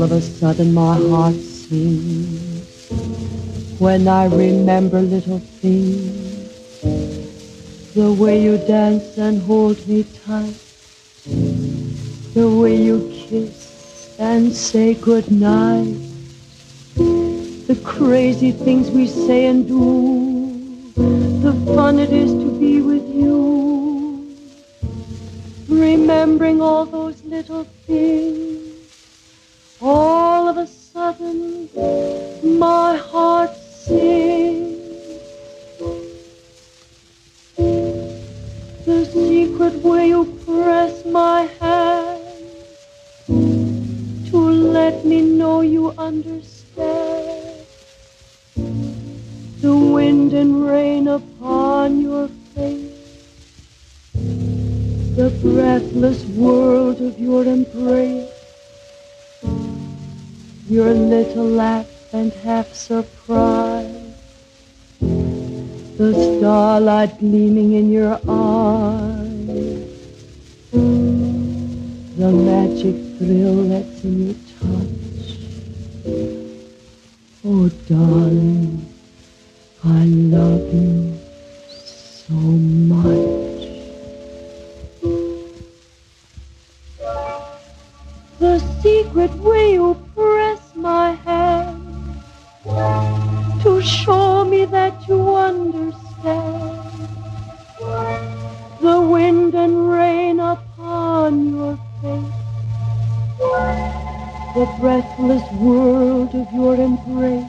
of a sudden my heart sings when I remember little things, the way you dance and hold me tight, the way you kiss and say goodnight, the crazy things we say and do, the fun it is to be with you, remembering all those little things. All of a sudden, my heart sings. The secret way you press my hand to let me know you understand. The wind and rain upon your face, the breathless world of your embrace, your little laugh and half surprise, the starlight gleaming in your eyes, the magic thrill that's in your touch. Oh, darling, I love you so much. The secret way you press my hand to show me that you understand, the wind and rain upon your face, the breathless world of your embrace,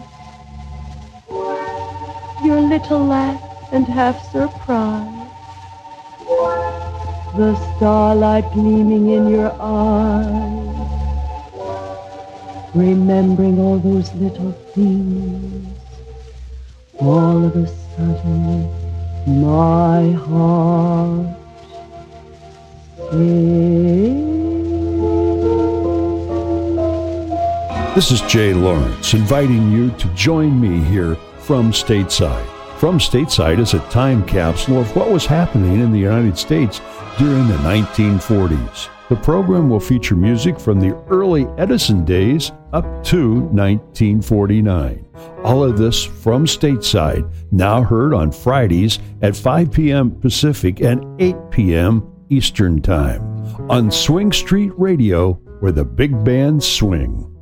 your little laugh and half surprise, the starlight gleaming in your eyes, remembering all those little things. All of a sudden, my heart sings. This is Jay Lawrence inviting you to join me here from Stateside. From Stateside is a time capsule of what was happening in the United States during the 1940s. The program will feature music from the early Edison days up to 1949. All of this from Stateside, now heard on Fridays at 5 p.m. Pacific and 8 p.m. Eastern Time on Swing Street Radio, where the big bands swing.